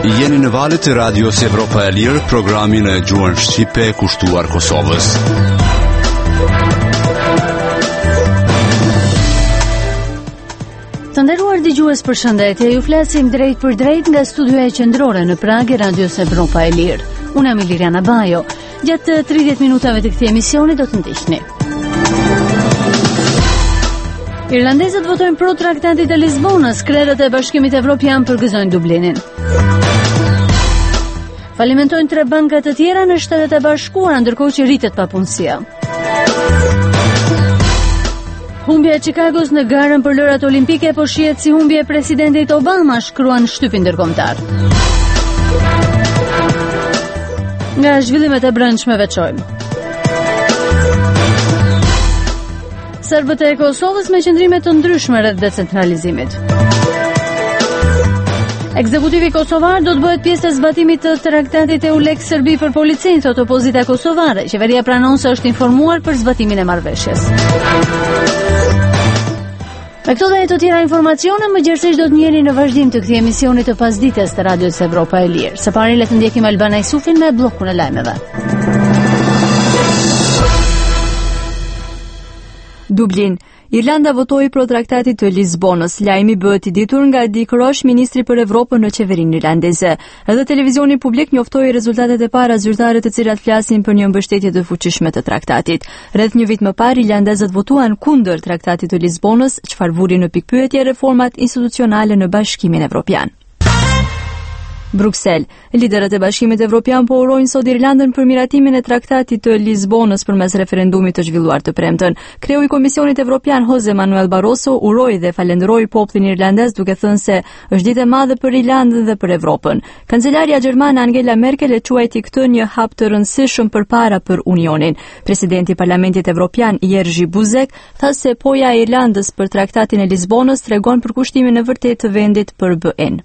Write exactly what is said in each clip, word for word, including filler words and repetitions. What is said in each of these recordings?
Jeni në valët e radios Evropa e Lirë, programin e gjuhën shqipe kushtuar Kosovës. Të nderuar dëgjues, përshëndetje. Ju flasim drejt për drejt nga studioja qendrore në Prag e radios Evropa e Lirë. Unë jam Liriana Bajo. Gjatë tridhjetë minutave të këtij emisioni do të ndiqni. Irlandezët votojnë pro traktatit e Lisbonës, krerët e Bashkimit Evropian përgëzojnë Dublinin. Falimentojnë tre banka të tjera në Shtetet e Bashkuara, ndërkohë që rritet papunësia. Humbja e Chicagos në garën për lojrat olimpike po shihet si humbje e presidentit Obama, shkruan shtypi ndërkombëtar. Nga zhvillimet e brendshme veçojmë. Serbët e Kosovës me qëndrime të ndryshme rreth decentralizimit. Ekzekutivi kosovar do të bëhet pjesë e zbatimit të traktatit e U Lex Serbi për policinë, thot opozita kosovare. Qeveria pranon se është informuar për zbatimin e marrëveshjes. Me këto dhe e të tjera informacione, më gjerësisht do të njeni në vazhdim të këtij emisioni të pasdites të radios Evropa e Lirë. Së pari le të ndjekim Albana Isufin me bllokun e lajmeve. Dublin. Irlanda votoi pro traktatit të Lisbonës. Lajmi bëhet i ditur nga Dick Roche, ministri për Evropën në qeverinë irlandeze. Edhe televizioni publik njoftoi rezultatet e para zyrtare të cilat flasin për një mbështetje të fuqishme të traktatit. Rreth një vit më parë, irlandezët votuan kundër traktatit të Lisbonës, çfarë vuri në pikpyetje reformat institucionale në Bashkimin Evropian. Bruksel. Liderët e Bashkimit Evropian po urojnë sot Irlandën për miratimin e traktatit të Lisbonës përmes referendumit të zhvilluar të premten. Kreu i Komisionit Evropian Jose Manuel Barroso uroi dhe falenderoi popullin irlandez duke thënë se është ditë e madhe për Irlandën dhe për Evropën. Kancelaria gjermane Angela Merkel e quajti këtë një hap të rëndësishëm përpara për Unionin. Presidenti i Parlamentit Evropian Jerzy Buzek tha se poja e Irlandës për traktatin e Lisbonës tregon për kushtimin e vërtetë të vendit për B E-n.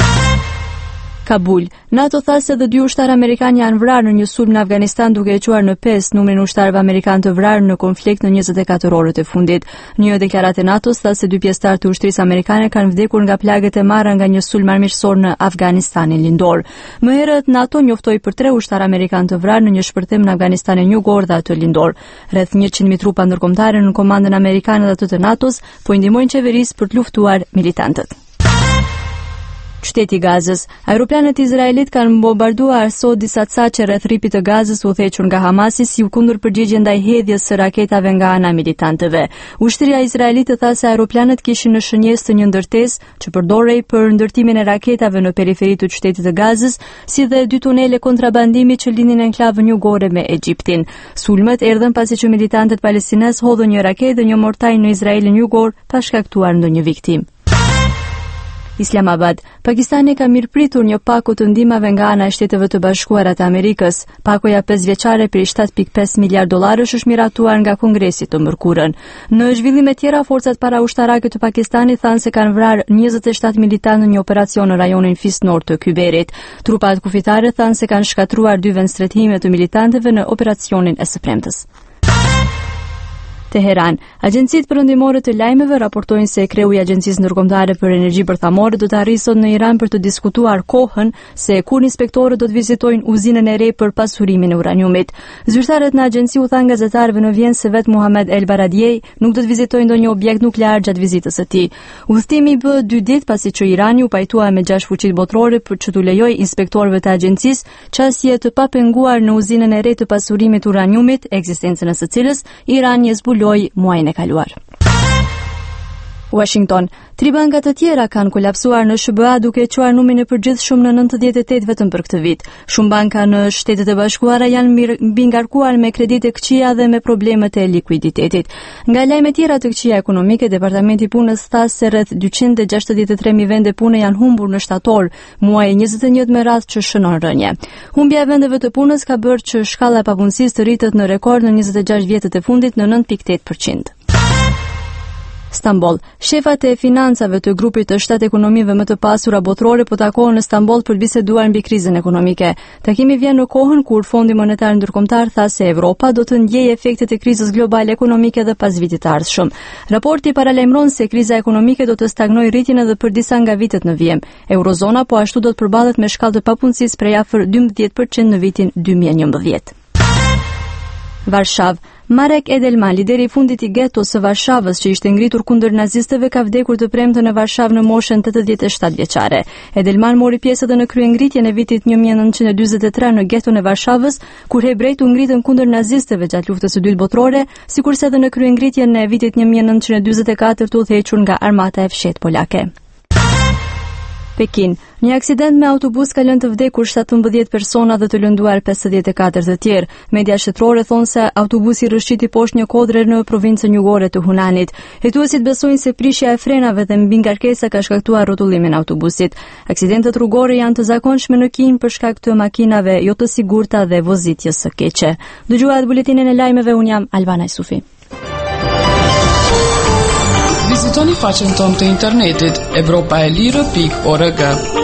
Kabul. NATO tha se dhe dy ushtarë amerikanë janë vrarë në një sulm në Afganistan duke e quar në pesë numrin e ushtarëve amerikanë të vrarë në konflikt në njëzet e katër orët e fundit. Një deklaratë e NATO-s tha se dy pjesëtarë të ushtrisë amerikane kanë vdekur nga plagët e marra nga një sulm armiqësor në Afganistanin lindor. Më herët NATO njoftoi për tre ushtarë amerikanë të vrarë në një shpërthim në Afganistanin jugor dhe atë lindor. Rreth njëqind mijë trupa ndërkombëtare në komandën amerikane dhe atë të NATO-s po i ndihmojnë qeverisë për të luftuar militantët. Qyteti i Gazës. Aeroplanet izraelit kanë bombarduar sot disa caqe rreth rripit të Gazës u udhëhequr nga Hamasi si kundër përgjigje ndaj hedhjes së raketave nga ana militantëve. Ushtria izraelite tha se aeroplanet kishin në shënjesë të një ndërtesë që përdorej për ndërtimin e raketave në periferi të qytetit të Gazës, si dhe dy tunele kontrabandimi që lidhin enklavën jugore me Egjiptin. Sulmet erdhën pasi që militantët palestinez hodhën një raketë dhe një mortaj në Izraelin jugor pa shkaktuar ndonjë viktimë. Islamabad. Pakistani ka mirëpritur një paku të ndihmave nga ana e Shteteve të Bashkuara të Amerikës. Pakoja pesë vjeçare për shtat pikë pesë miliard dollarësh është miratuar nga Kongresi të mërkurën. Në zhvillime tjera, forcat paraushtarake të Pakistanit thanë se kanë vrarë njëzet e shtat militantë në një operacion në rajonin fisnor të Kyberit. Trupat kufitare thanë se kanë shkatruar dy vendstretime të militantëve në operacionin e së premtes. Teheran. Agjencitë perëndimore të lajmeve raportojnë se kreu i Agjencisë Ndërkombëtare për Energji Bërthamore do të arrijë sot në Iran për të diskutuar kohën se kur inspektorët do të vizitojnë uzinën e re për pasurimin e uraniumit. Zyrtarët në agjenci u thanë gazetarëve në Vjenë se vetë Muhammed El Baradiej nuk do të vizitojë ndonjë objekt nuklear gjatë vizitës së tij. Udhëtimi bë dy ditë pasi që Irani u pajtua me gjashtë fuqitë botërore për që t'u lejojë inspektorëve të agjencisë qasje të papenguar në uzinën e re të pasurimit uraniumit, ekzistencën e së cilës Irani e zbuloi muajin e kaluar. Washington. Tri banka të tjera kanë kolapsuar në S B A duke quar numrin e përgjithshëm në nëntëdhjetë e tetë vetëm për këtë vit. Shumë banka në Shtetet e Bashkuara janë mbi ngarkuar me kredite këqija dhe me problemet e likuiditetit. Nga lajme tjera të këqija ekonomike, Departamenti i Punës tha se rreth dyqind e gjashtëdhjetë e tre mijë vende pune janë humbur në shtator, muaji njëzet e një me radhë që shënon rënje. Humbja e vendeve të punës ka bërë që shkalla e papunësisë të rritet në rekord në njëzet e gjashtë vjetët e fundit në nëntë pikë tetë përqind. Stamboll. Shefat e financave të grupit të shtatë ekonomive më të pasura botërore po takohen në Stamboll për të biseduar mbi krizën ekonomike. Takimi vjen në kohën kur Fondi Monetar Ndërkombëtar tha se Evropa do të ndjejë efektet e krizës globale ekonomike edhe pas vitit të ardhshëm. Raporti paralajmëron se kriza ekonomike do të stagnojë rritjen edhe për disa nga vitet në vijim. Eurozona po ashtu do të përballet me shkallë të papunësisë prej afër dymbëdhjetë përqind në vitin dy mijë e njëmbëdhjetë. Varshavë. Marek Edelman, lideri i fundit i getos së Varshavës që ishte ngritur kundër nazistëve, ka vdekur të premten në Varshavë në moshën tetëdhjetë e shtatë vjeçare. Edelman mori pjesë edhe në kryengritjen e vitit një mijë e nëntëqind e dyzet e tre në geton e Varshavës, kur hebrejt u ngritën kundër nazistëve gjatë luftës së dytë botërore, sikurse edhe në kryengritjen e vitit një mijë e nëntëqind e dyzet e katër të udhëhequr nga armata e fshehtë polake. Pekin. Një aksident me autobus ka lënë të vdekur shtatëmbëdhjetë persona dhe të lënduar pesëdhjetë e katër të tjerë. Media shtetërore thonë se autobusi rrëshqiti poshtë një kodre në provincën jugore të Hunanit. Hetuesit besojnë se prishja e frenave dhe mbi ngarkesa ka shkaktuar rrotullimin e autobusit. Aksidentet rrugore janë të zakonshme në Kinë për shkak të makinave jo të sigurta dhe vozitjes së keqe. Dëgjuat buletinin e lajmeve, un jam Albana Sufi. Vizitoni faqen tonë të internetit evropaelirë pikë org.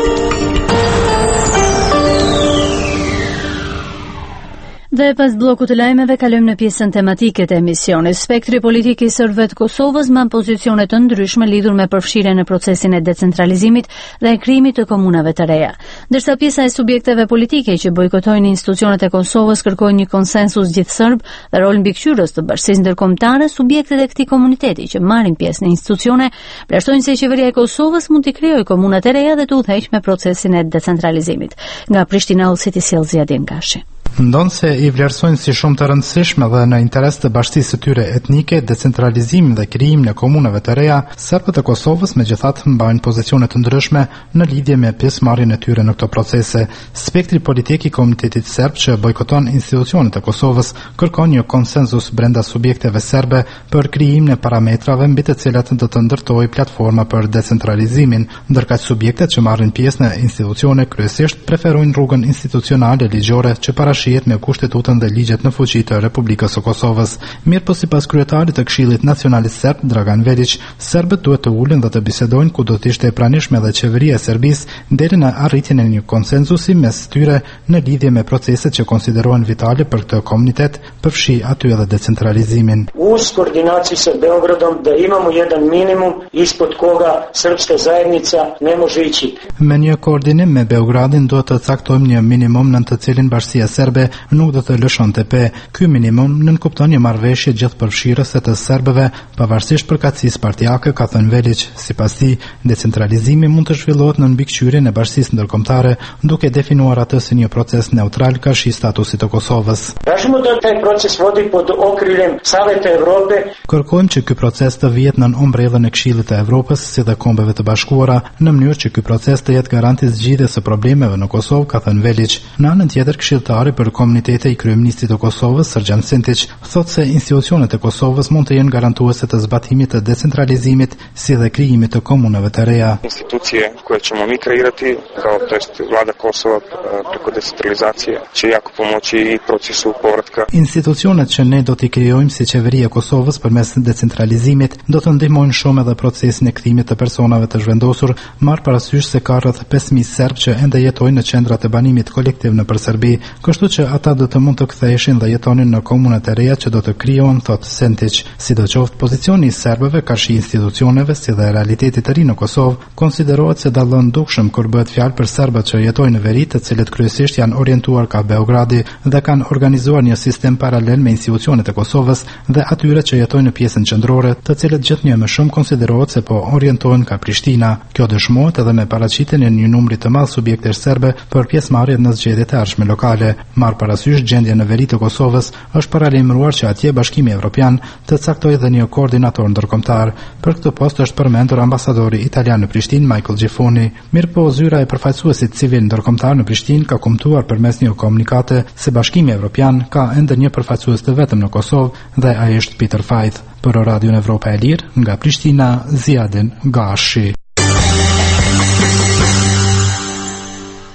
Dhe pas bllokut të lajmeve kalojmë në pjesën tematike të emisionit. Spektri politik i serbëve të Kosovës mban pozicione të ndryshme lidhur me përfshirjen në procesin e decentralizimit dhe e krijimit të komunave të reja. Ndërsa pjesa e subjekteve politike që bojkotojnë institucionet e Kosovës kërkojnë një konsensus gjithserb dhe rol mbikëqyrës të bashkisë ndërkombëtare, subjektet e këtij komuniteti që marrin pjesë në institucione vlerësojnë se qeveria e Kosovës mund të krijojë komunat e reja dhe të udhëheqë me procesin e decentralizimit. Nga Prishtina, Ullësit i sjell Ziadin Gashi. Ndonë se i vlerësojnë si shumë të rëndësishme dhe në interes të bashkësisë së tyre etnike, decentralizimin dhe krijimin e komunave të reja, serbët e Kosovës megjithatë mbajnë pozicione të ndryshme në lidhje me pjesëmarrjen e tyre në këto procese. Spektri politik i komunitetit serb që bojkoton institucionet e Kosovës kërkon një konsenzus brenda subjekteve serbe për krijimin e parametrave mbi të cilat do të ndërtojë platforma për decentralizimin, ndërkaq subjektet që marrin pjesë në institucione kryesisht preferojnë rrugën institucionale ligjore që parashihet me kushtetutën dhe ligjet në fuqi të Republikës së Kosovës. Mirë po sipas kryetarit të Këshillit Nacionalist Serb, Dragan Velić, serbët duhet të ulen dhe të bisedojnë ku do të ishte e pranishme dhe qeveria e Serbisë deri në arritjen e një konsenzusi mes tyre në lidhje me proceset që konsiderohen vitale për këtë komunitet, përfshi aty edhe decentralizimin. Uz koordinaciju sa Beogradom da imamo jedan minimum ispod koga srpska zajednica ne može ići. Me një koordinim me Beogradin do të caktojmë një minimum në të cilin bashkësia serbe nuk do të lëshon të pe. Ky minimum nënkupton një marrëveshje gjithëpërfshirëse të serbëve, pavarësisht përkatësisë partijake, ka thënë Velić. Sipas tij, decentralizimi mund të zhvillohet në mbikëqyrjen e bashkisë ndërkombëtare, duke definuar atë si një proces neutral karshi statusit të Kosovës. Tražimo da taj proces vodi pod okriljem Saveta Evrope. Kërkojmë që ky proces të vihet nën ombrellën e Këshillit të Evropës, si dhe Kombeve të Bashkuara, në mënyrë që ky proces të jetë garanti zgjidhjes së problemeve në Kosovë, ka thënë Velić. Në anën tjetër, këshilltari për komunitete i kryeministit të Kosovës, Srdjan Sintić, thotë se institucionet e Kosovës mund të jenë garantuese të zbatimit të decentralizimit, si dhe krijimit të komunave të reja. Institucije koje ćemo mi kreirati, kao to jest vlada Kosova preko decentralizacije, će jako pomoći i procesu povratka. Institucionet që ne do t'i krijojmë si qeveria e Kosovës përmes decentralizimit do të ndihmojnë shumë edhe procesin e kthimit të personave të zhvendosur, marr parasysh se ka rreth pesë mijë serb që ende jetojnë në qendrat e banimit kolektiv nëpër Serbi, kështu që ata do të mund të ktheheshin dhe jetonin në komunat e reja që do të krijohen, thot Sintić. Sidoqoftë, pozicioni i serbëve karshi institucioneve si dhe realitetit të ri në Kosovë konsiderohet se dallon dukshëm kur bëhet fjalë për serbët që jetojnë në veri, të cilët kryesisht janë orientuar ka Beogradi dhe kanë organizuar një sistem paralel me institucionet e Kosovës dhe atyre që jetojnë në pjesën qendrore, të cilët gjithnjë më shumë konsiderohet se po orientohen ka Prishtina. Kjo dëshmohet edhe me paraqitjen e një numri të madh subjektesh serbe për pjesëmarrje në zgjedhjet e ardhshme lokale. Marr parasysh gjendjen në veri të Kosovës, është paralajmëruar që atje Bashkimi Evropian të caktojë edhe një koordinator ndërkombëtar. Për këtë post është përmendur ambasadori italian në Prishtinë, Michael Giffoni. Mirëpo zyra e përfaqësuesit civil ndërkombëtar në Prishtinë ka kumtuar përmes një komunikate se Bashkimi Evropian ka ende një përfaqësues të vetëm në Kosovë dhe ai është Peter Fajth. Për Radion Evropa e Lirë, nga Prishtina, Ziadin Gashi.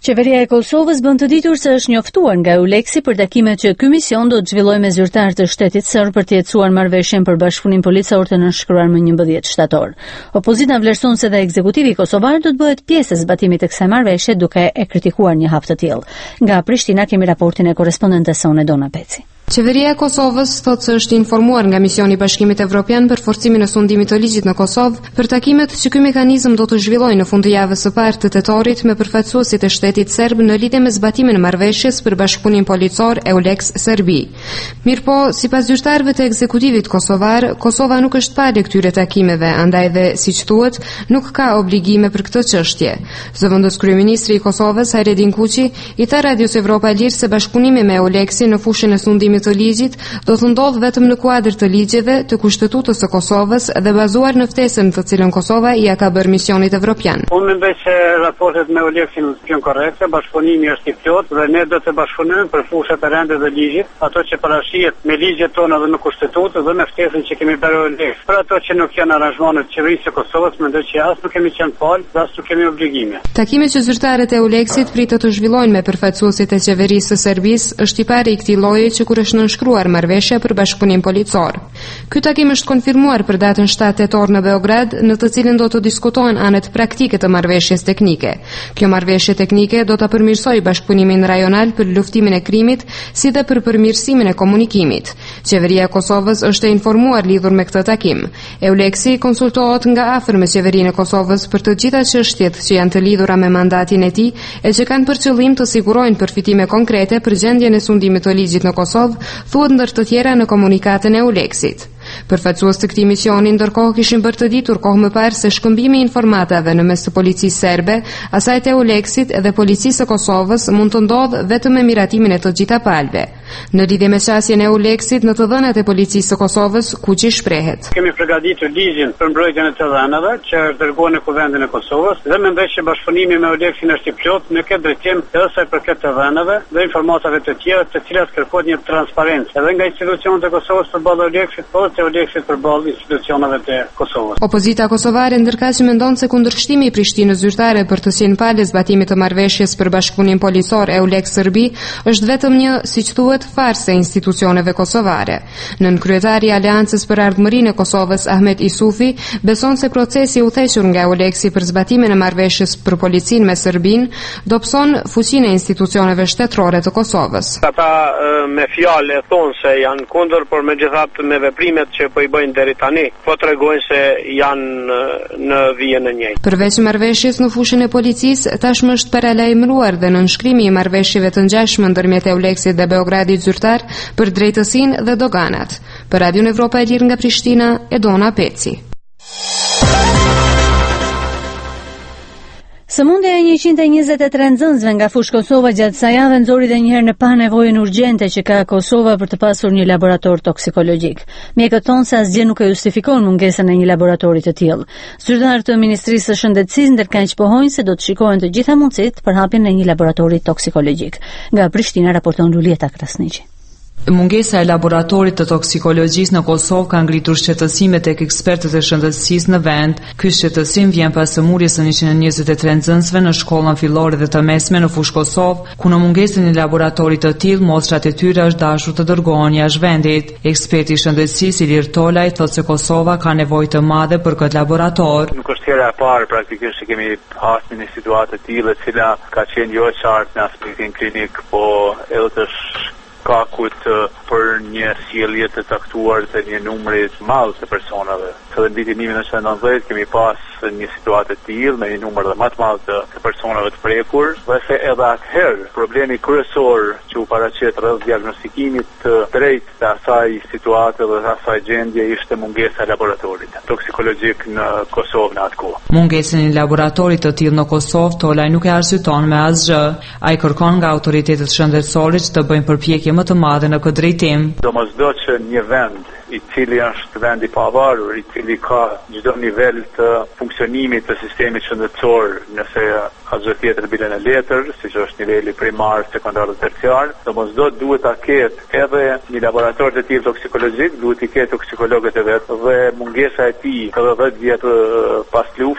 Qeveria e Kosovës bën të ditur se është njoftuar nga Euleksi për takimet që ky mision do të zhvillojë me zyrtarë të shtetit serb për të jetësuar marrëveshjen për bashkëpunim policor të nënshkruar më njëmbëdhjetë shtator. Opozita vlerëson se dhe ekzekutivi kosovar do të bëhet pjesë e zbatimit të kësaj marrëveshje duke e kritikuar një hap të tillë. Nga Prishtina kemi raportin e korrespondentes sonë Dona Peci. Qeveria e Kosovës thotë se është informuar nga misioni i Bashkimit Evropian për forcimin e sundimit të ligjit në Kosovë për takimet që ky mekanizëm do të zhvillojë në fund të javës së parë të tetorit me përfaqësuesit e shtetit serb në lidhje me zbatimin e marrëveshjes për bashkëpunim policor Eulex Serbi. Mirpo, sipas zyrtarëve të ekzekutivit kosovar, Kosova nuk është palë këtyre takimeve, andaj dhe siç thuhet, nuk ka obligime për këtë çështje. Zëvendës kryeministri i Kosovës, Hajredin Kuqi, i tha Radios Evropa Lirë se bashkëpunimi me Eulexin në fushën e sundimit të ligjit do të ndodhë vetëm në kuadër të ligjeve të Kushtetutës së Kosovës dhe bazuar në ftesën të cilën Kosova i ka bërë misionit evropian. Unë mendoj se raportet me Eulexin janë korrekte, bashkëpunimi është i plotë dhe ne do të bashkëpunojmë për fushat e rënda të ligjit, ato që parashihet me ligjet tona dhe me Kushtetutë dhe me ftesën që kemi bërë Eulex. Për ato që nuk janë aranzhmane të qeverisë së Kosovës, mendoj që as nuk kemi qenë palë, as nuk kemi obligime. Takimi që zyrtarët e Eulexit pritet të zhvillojnë me përfaqësuesit e qeverisë së Serbisë është i pari i këtij lloji që kur është nënshkruar marrëveshja për bashkëpunim policor. Ky takim është konfirmuar për datën shtatë tetor në Beograd, në të cilën do të diskutohen anët praktike të marrëveshjes teknike. Kjo marrëveshje teknike do ta përmirësojë bashkëpunimin rajonal për luftimin e krimit, si dhe për përmirësimin e komunikimit. Qeveria e Kosovës është e informuar lidhur me këtë takim. Eulexi konsultohet nga afër me qeverinë e Kosovës për të gjitha çështjet që janë të lidhura me mandatin e tij e që kanë për qëllim të sigurojnë përfitime konkrete për gjendjen e sundimit të ligjit në Kosovë, thuhet ndër të tjera në komunikatën e Eulexit. Përfaqësues të këtij misioni ndërkohë kishin bërë të ditur kohë më parë se shkëmbimi i informatave në mes të policisë serbe, asaj të Eulexit dhe policisë së Kosovës mund të ndodhë vetëm me miratimin e të gjitha palëve. Në lidhje me qasjen e Eulexit në të dhënat e policisë së Kosovës, Kuqi shprehet. Kemi përgatitur ligjin për mbrojtjen e të dhënave që është dërguar në Kuvendin e Kosovës dhe mendoj që bashkëpunimi me Eulexin është i plotë në këtë drejtim edhe sa për këtë të dhënave dhe informatave të tjera të cilat kërkohet një transparencë edhe nga institucionet e Kosovës përballë Eulexit, por të Eulexit përballë institucioneve të Kosovës. Opozita kosovare ndërkaq mendon se kundërshtimi i Prishtinës zyrtare për të qenë palë zbatimit të marrëveshjes për bashkëpunim policor Eulex Serbi është vetëm një, siç thuhet, farsë e institucioneve kosovare. Nën kryetari i Aleancës për Ardhmërinë e Kosovës, Ahmet Isufi, beson se procesi i udhëhequr nga Eulexi për zbatimin e marrëveshjes për policinë me Serbinë dobëson fuqinë e institucioneve shtetërore të Kosovës. Ata me fjalë e thonë se janë kundër, por megjithatë me veprimet që po i bëjnë deri tani, po tregojnë se janë në vijën e njëjtë. Përveç marrëveshjes në fushën e policisë, tashmë është paralajmëruar dhe nënshkrimi i marrëveshjeve të ngjashme ndërmjet Eulexit dhe Beogradit zyrtar për drejtësinë dhe doganat. Për Radion Evropa e Lirë nga Prishtina, Edona Peci. Sëmundja e njëqind e njëzet e tre nxënësve nga fushë Kosova gjatë kësaj jave nxori edhe një herë në pa nevojën urgjente që ka Kosova për të pasur një laborator toksikologjik. Mjekët thonë se asgjë nuk e justifikon mungesën e një laboratori të tillë. Zyrtarët të Ministrisë së Shëndetësisë ndërkaq pohojnë se do të shikohen të gjitha mundësitë për hapjen e një laboratori toksikologjik. Nga Prishtina raporton Lulieta Krasniqi. Mungesa e laboratorit të toksikologjisë në Kosovë ka ngritur shqetësime tek ekspertët e shëndetësisë në vend. Ky shqetësim vjen pas sëmurjes së njëqind e njëzet e tre nxënësve në shkollën fillore dhe të mesme në fushë Kosovë, ku në mungesën e një laboratori të tillë mostrat e tyre është dashur të dërgohen jashtë vendit. Eksperti i shëndetësisë Ilir Tolaj thotë se Kosova ka nevojë të madhe për këtë laborator. Nuk është hera e parë praktikisht që kemi pasur një situatë të tillë e cila ka qenë jo e qartë në aspektin klinik, po edhe të kakut për një sjellje të caktuar të një numri të madh të personave. Në vitin një mijë nëntëqind e nëntëdhjetë kemi pas një situatë të tillë me një numër më të madh të personave të prekur, dhe se edhe atëherë problemi kryesor që u paraqet rreth diagnostikimit të drejtë të asaj situate dhe të asaj gjendje ishte mungesa e laboratorit toksikologjik në Kosovë në atë kohë. Mungesën e një laboratori të tillë në Kosovë Tolaj nuk e arsyeton me asgjë. Ai kërkon nga autoritetet shëndetësore që të bëjnë përpjekje më të madhe në këtë drejtim. Domosdo që një vend i cili është vend i pavarur, i cili ka çdo nivel të funksionimit të sistemit shëndetësor, nëse asgjë tjetër bile në letër, siç është niveli primar, sekondar dhe terciar, domosdo duhet ta ketë edhe një laborator të tillë toksikologjik, duhet të ketë toksikologët e vet, dhe mungesa e tij edhe dhjetë vjet pas luftës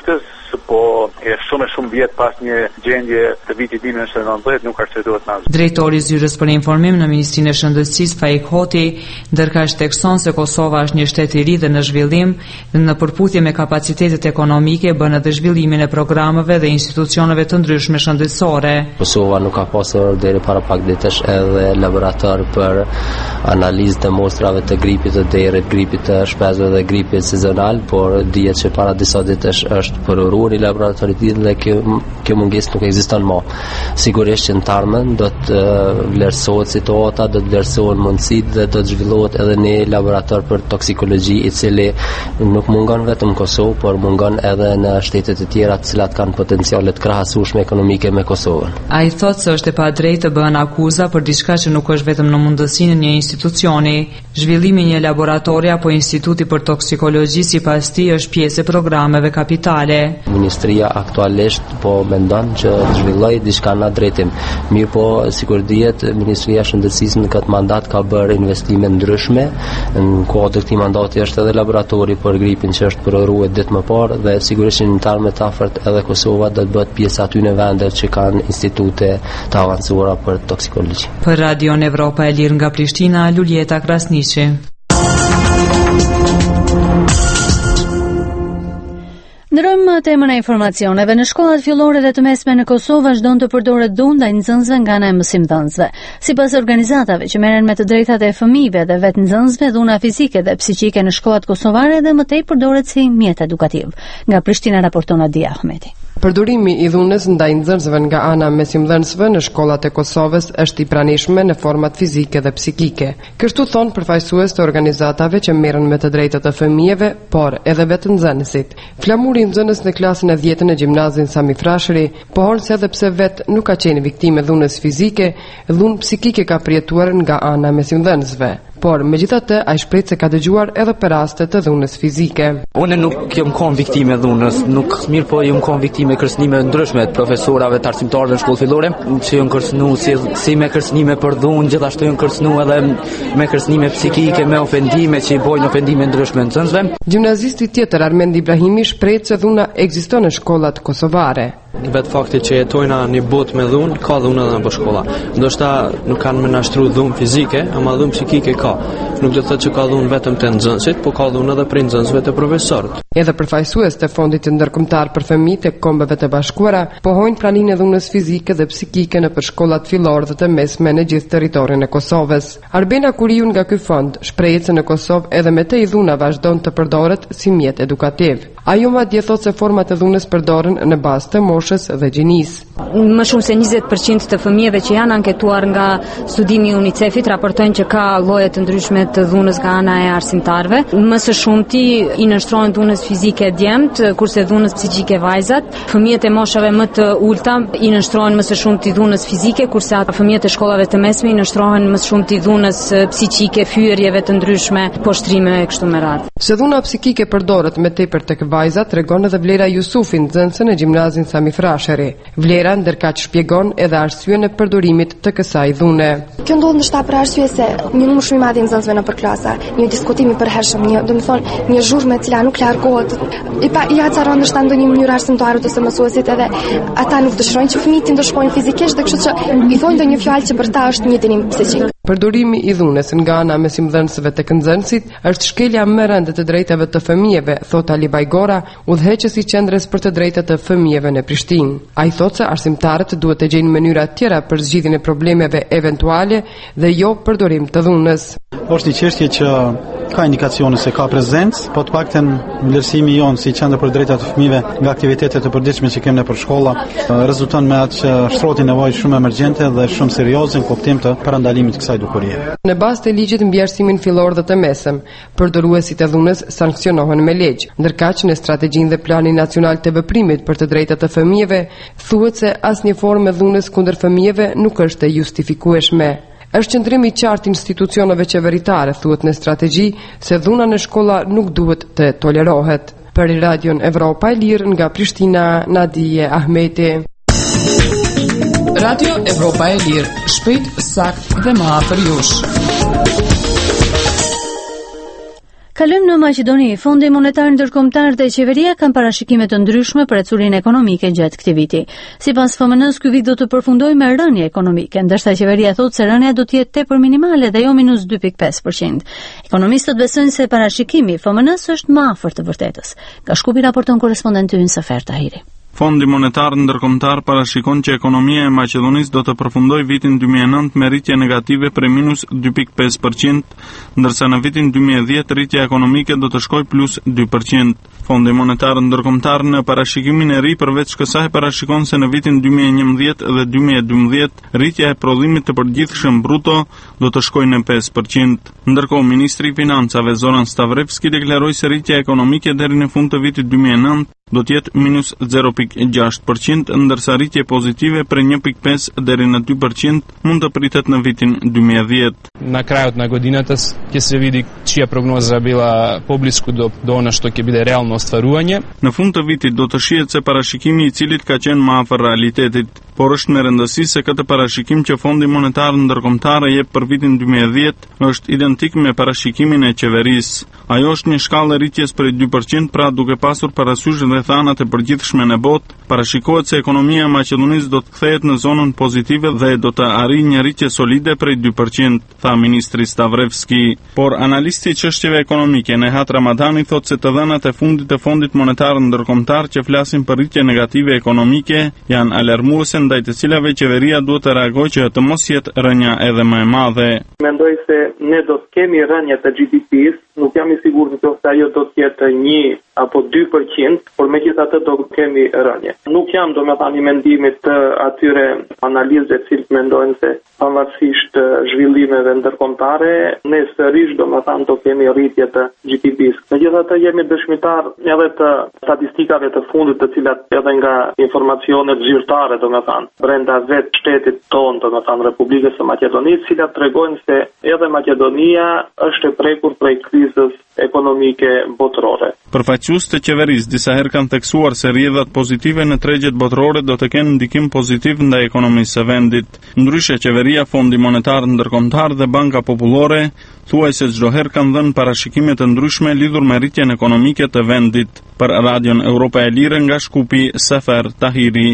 po e shumë e shumë vjet pas një gjendje të vitit dy mijë e nëntëdhjetë nuk arsyetohet me asgjë. Drejtori i Zyrës për informim në Ministrinë e Shëndetësisë Faik Hoti ndërkaq thekson se Kosova është një shtet i ri dhe në zhvillim dhe në përputhje me kapacitetet ekonomike bën edhe zhvillimin e programeve dhe institucioneve të ndryshme shëndetësore. Kosova nuk ka pasur deri para pak ditësh edhe laborator për analizë të mostrave të gripit të derit, gripit të shpezve dhe gripit sezonal, por dihet që para disa ditësh është përuruar i laboratorit dhe kjo, kjo mungesë nuk ekziston më. Sigurisht që në tarmen do të vlerësohet situata, do të vlerësohen mundësitë dhe do të zhvillohet edhe një laborator për toksikologji i cili nuk mungon vetëm në Kosovë, por mungon edhe në shtetet e tjera të cilat kanë potenciale të krahasueshme ekonomike me Kosovën. Ai thotë se është e padrejtë të bëhen akuza për diçka që nuk është vetëm në mundësinë e një institucioni. Zhvillimi i një laboratori apo instituti për toksikologji sipas tij është pjesë e programeve kapitale. Ministria aktualisht po mendon që të zhvillojë diçka në drejtim. Mirë po, sikur dihet, Ministria e Shëndetësisë në këtë mandat ka bërë investime ndryshme. Në kuadër të këtij mandati është edhe laboratori për gripin që është përuruar ditë më parë dhe sigurisht në tarë me të afërt edhe Kosova do të bëhet pjesë aty në vende që kanë institute të avancuara për toksikologji. Për Radion Evropa e Lirë nga Prishtina, Luljeta Krasniqi. Ndërojmë temën e informacioneve. Në shkollat fillore dhe të mesme në Kosovë vazhdon të përdoret dhunë ndaj nxënësve nga ana e mësimdhënësve. Sipas organizatave që merren me të drejtat e fëmijëve dhe vetë nxënësve, dhuna fizike dhe psiqike në shkollat kosovare dhe më tej përdoret si mjet edukativ. Nga Prishtina raporton Adia Ahmeti. Përdorimi i dhunës ndaj nxënësve nga ana e mësimdhënësve në shkollat e Kosovës është i pranishëm në format fizike dhe psikike. Kështu thon përfaqësues të organizatave që merren me të drejtat e fëmijëve, por edhe vetë nxënësit. Flamuri i nxënës në klasën e dhjetën në gjimnazin Sami Frashëri pohon se edhe pse vetë nuk ka qenë viktime dhunës fizike, dhunë psikike ka përjetuar nga ana e mësimdhënësve. Por megjithatë ai shpreh se ka dëgjuar edhe për raste të dhunës fizike. Unë nuk jam kon viktime dhunës, nuk mirë po jam kon viktime kërcënime ndryshme të profesorëve, të arsimtarëve në shkollë fillore, që janë kërcënuar si, si me kërcënime për dhunë, gjithashtu janë kërcënuar edhe me kërcënime psikike, me ofendime që i bojnë ofendime ndryshme nxënësve. Gjimnazisti tjetër Armend Ibrahimi shpreh se dhuna ekziston në shkollat kosovare. Vetë fakti që jetojna një botë me dhunë, ka dhunë edhe në shkolla. Ndoshta nuk kanë më nashtruar dhunë fizike, ama dhunë psikike ka. Nuk do të thotë që ka dhunë vetëm te nxënësit, por ka dhunë edhe prej nxënësve të profesorët. Edhe përfaqësues të Fondit Ndërkombëtar për Fëmijët e Kombeve të Bashkuara pohojnë praninë e dhunës fizike dhe psikike në shkollat fillore dhe të mesme në gjithë territorin e Kosovës. Arbena Kuriu nga ky fond shpreh se në Kosovë edhe me tej dhuna vazhdon të përdoret si mjet edukativ. Ajo madje thotë se format e dhunës përdoren në bazë të moshës dhe gjinisë. Më shumë se njëzet përqind të fëmijëve që janë anketuar nga studimi i UNICEF-it raportojnë që ka lloje të ndryshme të dhunës nga ana e arsimtarëve. Më së shumti i nënshtrohen dhunës fizike djemt, kurse dhunës psiqike vajzat. Fëmijët e moshave më të ulta i nënshtrohen më së shumti dhunës fizike, kurse ata fëmijët e shkollave të mesme i nënshtrohen më së shumti dhunës psiqike, fyerjeve të ndryshme, poshtrimeve e kështu me radhë. Se dhuna psikike përdoret më tepër tek vajzat, tregon edhe Vlera Jusufi, nxënëse në gjimnazin Sami Frashëri. Vlera ndërkaq shpjegon edhe arsyeën e përdorimit të kësaj dhune. Kjo ndodh ndoshta për arsye se një numër shumë i madh i nxënësve në klasa, një diskutim i përhershëm, një, domethënë, një zhurmë e cila nuk largohet. I pa i acaron ndoshta ndonjë mënyrë arsimtarët ose mësuesit, edhe ata nuk dëshirojnë që fëmijët të ndëshkojnë fizikisht, dhe kështu që i thonë ndonjë fjalë që për ta është një dënim psiqik. Përdorimi i dhunës nga ana e mësimdhënësve tek nxënësit është shkelja më e rëndë të drejtave të fëmijëve, thot Ali Bajgora, udhëheqës i qendrës për të drejtat të fëmijëve në Prishtinë. Ai thotë se arsimtarët duhet të gjejnë mënyra të tjera për zgjidhjen e problemeve eventuale dhe jo përdorim të dhunës. Është një çështje që ka indikacione se ka prezencë, po të paktën vlerësimi jon si qendër për drejtat të fëmijëve nga aktivitetet e përditshme që kemi nëpër shkolla rezulton me atë që shtrohet nevojë shumë emergjente dhe shumë serioze në kuptim të parandalimit të kësaj dukurie. Në bazë të ligjit mbi arsimin fillor dhe të mesëm, përdoruesit e dhunës sankcionohen me ligj, ndërkaq në strategjinë dhe planin nacional të veprimit për të drejtat të fëmijëve thuhet se asnjë formë e dhunës kundër fëmijëve nuk është e justifikueshme. Është qëndrimi i qartë institucioneve qeveritare, thuhet në strategji, se dhuna në shkolla nuk duhet të tolerohet. Për Radion Evropa e Lirë nga Prishtina, Nadije Ahmeti. Radio Evropa e Lirë, shpejt, sakt dhe më afër jush. Kalojmë në Maqedoni. Fondi Monetar Ndërkombëtar dhe qeveria kanë parashikime të ndryshme për ecurin ekonomike gjatë këtij viti. Sipas F M N-s, ky vit do të përfundojë me rënje ekonomike, ndërsa qeveria thotë se rënja do të jetë tepër minimale dhe jo minus dy pikë pesë përqind. Ekonomistët besojnë se parashikimi i F M N-s është më afër të vërtetës. Nga Shkupi raporton korrespondenti ynë Sefer Tahiri. Fondi Monetar Ndërkombëtar parashikon që ekonomia e Maqedonisë do të përfundojë vitin dy mijë e nëntë me rritje negative prej minus dy pikë pesë përqind, ndërsa në vitin dy mijë e dhjetë rritja ekonomike do të shkojë plus dy përqind. Fondi Monetar Ndërkombëtar në parashikimin e ri përveç kësaj parashikon se në vitin dy mijë e njëmbëdhjetë dhe dy mijë e dymbëdhjetë rritja e prodhimit të përgjithshëm bruto do të shkojë në pesë përqind. Ndërkohë ministri i financave Zoran Stavrevski deklaroi se rritja ekonomike deri në fund të vitit dy mijë e nëntë do të jetë minus zero pikë gjashtë përqind, ndërsa rritje pozitive prej një pikë pesë deri në dy përqind mund të pritet në vitin dy mijë e dhjetë. На крајот на годината ќе се види чија прогноза била поблиску до до она што ќе биде реално остварување. Në fund të vitit do të shihet se parashikimi i cilit ka qenë më afër realitetit, por është me rëndësi se këtë parashikim që Fondi Monetar Ndërkombëtar jep për vitin dy mijë e dhjetë është identik me parashikimin e qeverisë. Ajo është një shkallë rritjes prej dy përqind, pra duke pasur parasysh rrethanat e përgjithshme në botë, parashikohet se ekonomia e Maqedonisë do të kthehet në zonën pozitive dhe do të arrijë një rritje solide prej dy përqind, tha ministri Stavrevski. Por analisti i çështjeve ekonomike Nehat Ramadani thotë se të dhënat e fundit të Fondit Monetar Ndërkombëtar që flasin për rritje negative ekonomike janë alarmuese, ndaj të cilave qeveria duhet të reagojë që të mos jetë rënja edhe më e madhe. Mendoj se ne do të kemi rënje të G D P-s, nuk jam i sigurt nëse ajo do të jetë një apo dy përqind, por megjithatë do kemi rënje. Nuk jam domethënë i mendimit të atyre analizëve të cilët mendojnë se pavarësisht zhvillimeve ndërkombëtare, ne sërish domethënë do kemi rritje të G D P-s. Megjithatë jemi dëshmitar edhe të statistikave të fundit, të cilat edhe nga informacionet zyrtare domethënë brenda vetë shtetit tonë, domethënë Republikës së Maqedonisë, cilat tregojnë se edhe Maqedonia është e prekur prej krizës ekonomike botërore. Përfaqësues të qeverisë disa herë kanë theksuar se rrjedhat pozitive në tregjet botërore do të kenë ndikim pozitiv ndaj ekonomisë së vendit. Ndryshe, qeveria, Fondi Monetar Ndërkombëtar dhe Banka Popullore thuajse çdo herë kanë dhënë parashikime të ndryshme lidhur me rritjen ekonomike të vendit. Për Radion Europa e Lirë nga Shkupi, Sefer Tahiri.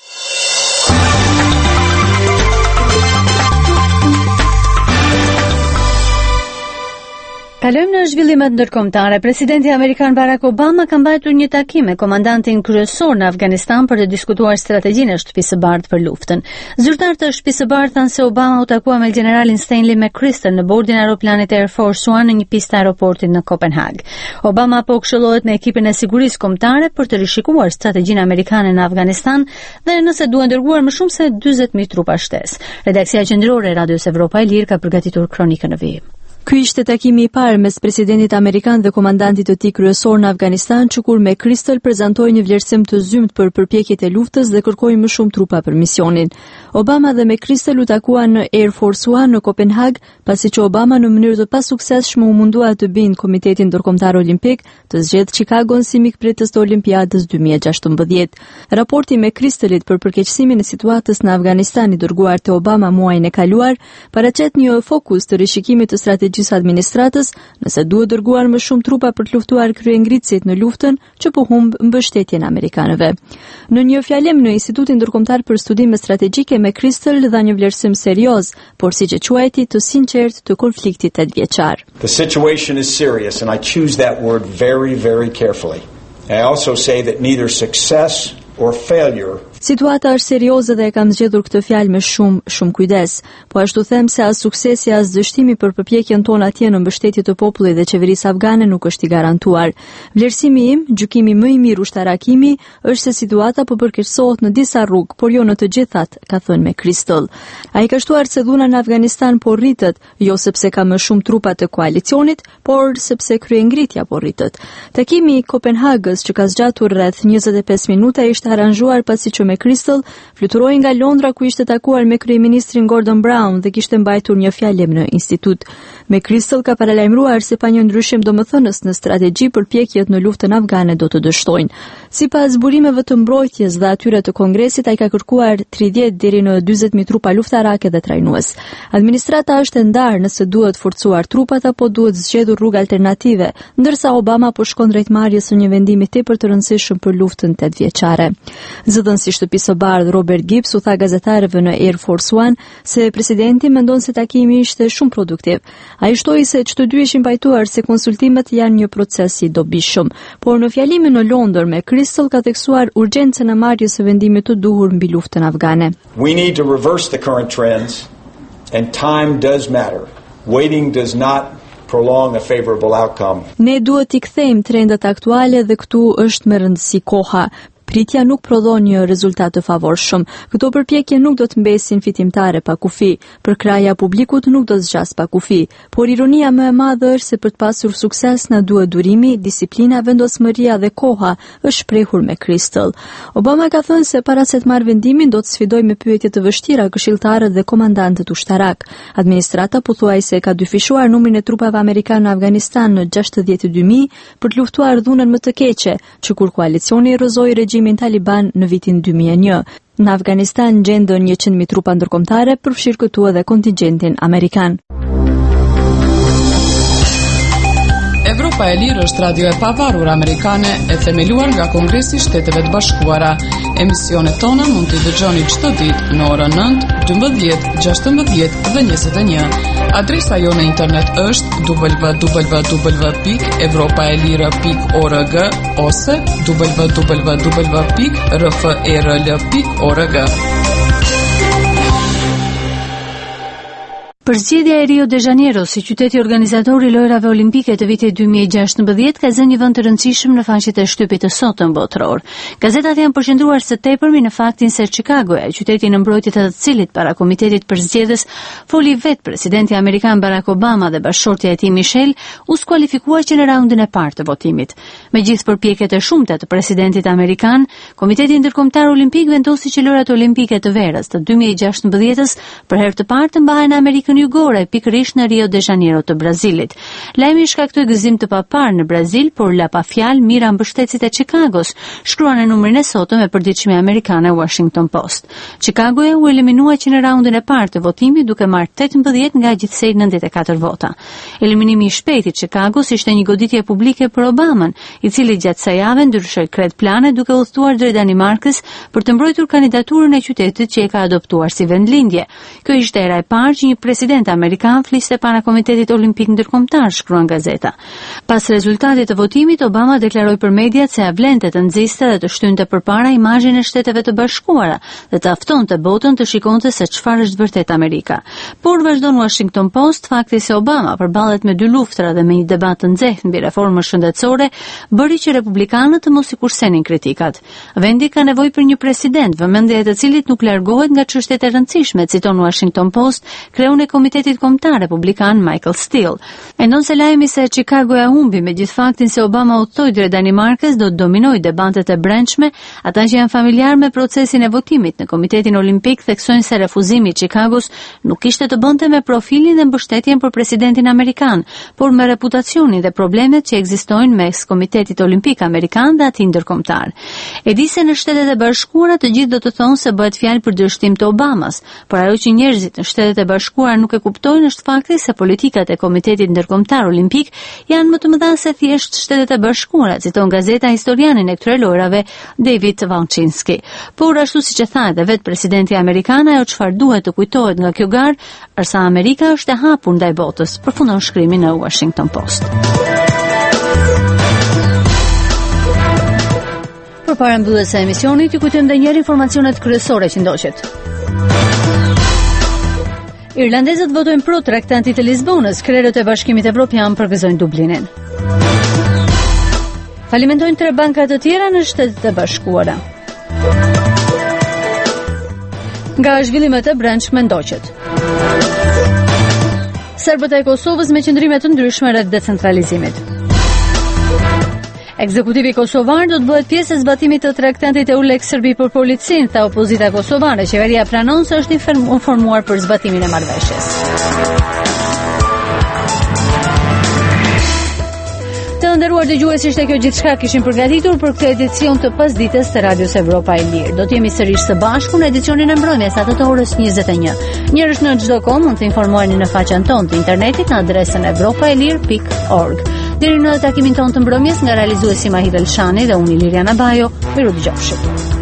Kalojmë në zhvillimet ndërkombëtare. Presidenti amerikan Barack Obama ka mbajtur një takim me komandantin kryesor në Afganistan për të diskutuar strategjinë e Shtëpisë së Bardhë për luftën. Zyrtarët e Shtëpisë së Bardhë thanë se Obama u takua me generalin Stanley McChrystal në bordin e aeroplanit Air Force One në një pistë aeroportit në Kopenhag. Obama po këshillohet me ekipin e sigurisë kombëtare për të rishikuar strategjinë amerikane në Afganistan dhe nëse duhen dërguar më shumë se dyzet mijë trupa shtesë. Redaksia qendrore e Radios Evropa e Lirë ka përgatitur kronikën në vijim. Ky ishte takimi i parë mes presidentit amerikan dhe komandantit të tij kryesor në Afganistan, që kur McChrystal prezantoi një vlerësim të zymt për përpjekjet e luftës dhe kërkoi më shumë trupa për misionin. Obama dhe McChrystal u takuan në Air Force One në Kopenhag, pasi që Obama në mënyrë të pasuksesshme u mundua të bindë Komitetin Ndërkombëtar Olimpik të zgjedhë Chicagon si mikpritës të Olimpiadës dy mijë e gjashtëmbëdhjetë. Raporti me Crystalit për përkeqësimin e situatës në Afganistan i dërguar te Obama muajin e kaluar paraqet një fokus të rishikimit të strategjisë administratës, nëse duhet dërguar më shumë trupa për të luftuar kryengritësit në luftën që po humb mbështetjen e amerikanëve. Në një fjalim në Institutin Ndërkombëtar për Studime Strategjike, McChrystal dha një vlerësim serioz, por siç e quajti të sinqert të konfliktit tetëvjeçar. The situation is serious and I choose that word very very carefully. I also say that neither success or failure. Situata është serioze dhe e kam zgjedhur këtë fjalë me shumë, shumë kujdes, po ashtu them se as suksesi as dështimi për përpjekjen tonë atje në mbështetje të popullit dhe qeverisë afgane nuk është i garantuar. Vlerësimi im, gjykimi më i mirë ushtarakimi, është se situata po përkeqësohet në disa rrugë, por jo në të gjithat, ka thënë McChrystal. Ai ka shtuar se dhuna në Afganistan po rritet, jo sepse ka më shumë trupa të koalicionit, por sepse kryengritja po rritet. Takimi i Kopenhagës, që ka zgjatur rreth njëzet e pesë minuta, ishte aranjuar pasi që me Crystal, fluturoi nga Londra ku ishte takuar me kryeministrin Gordon Brown dhe kishte mbajtur një fjalë në institut. Me Crystal ka paralajmëruar se pa një ndryshim domethënës në strategji përpjekjet në luftën afgane do të dështojnë. Sipas burimeve të mbrojtjes dhe atyre të Kongresit, ai ka kërkuar tridhjetë deri në dyzet mijë trupa luftarake dhe trajnues. Administrata është e ndarë nëse duhet forcuar trupat apo duhet zgjedhur rrugë alternative, ndërsa Obama po shkon drejt marrjes së një vendimi tepër të rëndësishëm për luftën tetëvjeçare. Zëdhënësi i Shtëpisë së Bardhë Robert Gibbs u tha gazetarëve në Air Force One se presidenti mendon se takimi ishte shumë produktiv. Ai shtoi se çdo dy ishin pajtuar se konsultimet janë një proces i dobishëm, por në fjalimin në Londër me Crystal ka theksuar urgjencën e marrjes së vendimit të duhur mbi luftën afgane. We need to reverse the current trends and time does matter. Waiting does not prolong a favorable outcome. Ne duhet t'i kthejmë trendet aktuale dhe këtu është me rëndësi koha. Pritja nuk prodhon një rezultat të favorshëm. Këto përpjekje nuk do të mbesin fitimtare pa kufi. Për kraja publikut nuk do të zgjas pa kufi. Por ironia më e madhe është se për të pasur sukses na duhet durimi, disiplina, vendosmëria dhe koha, është shprehur me Crystal. Obama ka thënë se para se të marrë vendimin do të sfidojë me pyetje të vështira këshilltarët dhe komandantët ushtarak. Administrata pothuajse ka dyfishuar numrin e trupave amerikanë në Afganistan në gjashtëdhjetë e dy mijë për të luftuar dhunën më të keqe, që kur koalicioni i rrëzoi regjimin Taliban në vitin dy mijë e një. Në Afganistan gjendën njëqind mijë trupa ndërkombëtare, përfshirë këtu edhe kontingjentin amerikan. Evropa e Lirë është radio e pavarur amerikane e themeluar nga Kongresi i Shteteve të Bashkuara. Emisionet tona mund t'i dëgjoni çdo ditë në orën nëntë, dymbëdhjetë, gjashtëmbëdhjetë dhe njëzet e një. Adresa jo në internet është w w w pikë evropaelira pikë org ose w w w pikë r f e r l pikë org. Për zgjedhja e Rio de Janeiro si qyteti organizator i lojrave olimpike të vitit dy mijë e gjashtëmbëdhjetë ka zënë një vend të rëndësishëm në faqet e shtypit të sotëm botror. Gazetat janë përqendruar së tepërmi në faktin se Chicagoja, qyteti në mbrojtje të të cilit para komitetit për zgjedhës, foli vetë presidenti amerikan Barack Obama dhe bashkëshortja e tij Michelle u skualifikuar që në raundin e parë të votimit. Me gjithë përpjekjet e shumta të presidentit amerikan, Komiteti Ndërkombëtar Olimpik vendosi që lojrat olimpike të verës të dy mijë e gjashtëmbëdhjetës për herë të parë të mbahen në Amerikën jugore, pikërisht në Rio de Janeiro të Brazilit. Lajmi shkaktoi gëzim të papar në Brazil, por la pa fjalë mira mbështetësit e Chicagos, shkruan në numrin e sotëm e përditshme amerikane Washington Post. Chicagoja u eliminua që në raundin e parë të votimit duke marrë tetëmbëdhjetë nga gjithsej nëntëdhjetë e katër vota. Eliminimi i shpejtë i Chicagos ishte një goditje publike për Obamën, i cili gjatë kësaj jave ndryshoi krejt plane duke udhëtuar drejt Danimarkës për të mbrojtur kandidaturën e qytetit që e ka adoptuar si vendlindje. Kjo ishte era e parë që një president amerikan fliste para Komitetit Olimpik Ndërkombëtar, shkruan gazeta. Pas rezultatit të votimit, Obama deklaroi për mediat se avlente të nxiste dhe të shtynte përpara imazhin e Shteteve të Bashkuara dhe të aftonte botën të shikonte se çfarë është vërtet Amerika. Por vazhdon Washington Post, fakti se Obama përballet me dy luftra dhe me një debat të nxehtë mbi reformën shëndetësore bëri që republikanët të mos i kursenin kritikat. Vendi ka nevojë për një president, vëmendja e të cilit nuk largohet nga çështjet e rëndësishme, citon Washington Post, kreun e Komitetit Kombëtar Republikan Michael Steele. Mendon se lajmi se Chicagoja humbi me gjithë faktin se Obama udhtoi drejt Danimarkës do të dominojë debatet e brendshme, ata që janë familjar me procesin e votimit në Komitetin Olimpik theksojnë se refuzimi i Chicagos nuk kishte të bënte me profilin dhe mbështetjen për presidentin amerikan, por me reputacionin dhe problemet që ekzistojnë mes Komitetit Olimpik Amerikan dhe atij ndërkombëtar. E di se në Shtetet e Bashkuara të gjithë do të thonë se bëhet fjalë për dështim të Obamas, por ajo që njerëzit në Shtetet e Bashkuara nuk e kuptojnë është fakti se politikat e Komitetit Ndërkombëtar Olimpik janë më të mëdha se thjesht Shtetet e Bashkuara, citon gazeta historianin e këtyre lojrave David Valchinski. Por ashtu siç e tha edhe vetë presidenti amerikan, ajo çfarë duhet të kujtohet nga kjo garë është se Amerika është e hapur ndaj botës, përfundon shkrimi në Washington Post. Përpara mbylljes së emisionit, ju kujtojmë edhe një herë informacionet kryesore që ndoqet. Irlandezët votojnë pro traktatit të Lisbonës, krerët e Bashkimit Evropian përgëzojnë Dublinin. Falimentojnë tre banka të tjera në Shtetet e Bashkuara. Nga zhvillimet e brendshme ndoqet. Serbët e Kosovës me qëndrime të ndryshme rreth decentralizimit. Ekzekutivi kosovar do të bëhet pjesë e zbatimit të traktatit EULEX Serbi për policin, tha opozita kosovare. Qeveria pranon se është informuar për zbatimin e marrëveshjes. Të nderuar dëgjues, ishte kjo gjithçka kishim përgatitur për këtë edicion të pasdites të Radios Evropa e Lirë. Do të jemi sërish së bashku në edicionin e mbrëmjes atë të orës njëzet e një. Njerëz në çdo kohë mund të informoheni në faqen tonë të internetit në adresën evropaelir pikë org. Deri në takimin tonë të mbrëmjes, nga realizuesi Mahir Elshani dhe unë Liriana Bajo, miru dëgjofshim.